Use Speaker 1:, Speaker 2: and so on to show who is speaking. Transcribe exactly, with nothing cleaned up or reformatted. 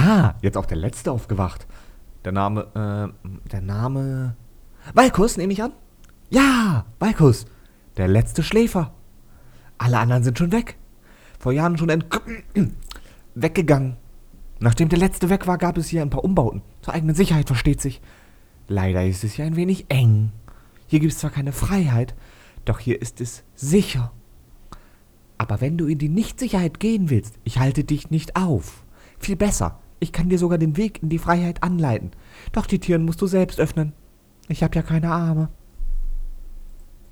Speaker 1: Ah, jetzt auch der Letzte aufgewacht. Der Name, äh, der Name... Valkus, nehme ich an? Ja, Valkus. Der letzte Schläfer. Alle anderen sind schon weg. Vor Jahren schon ent... weggegangen. Nachdem der Letzte weg war, gab es hier ein paar Umbauten. Zur eigenen Sicherheit, versteht sich. Leider ist es hier ein wenig eng. Hier gibt es zwar keine Freiheit, doch hier ist es sicher. Aber wenn du in die Nichtsicherheit gehen willst, ich halte dich nicht auf. Viel besser, ich kann dir sogar den Weg in die Freiheit anleiten. Doch die Türen musst du selbst öffnen. Ich habe ja keine Arme.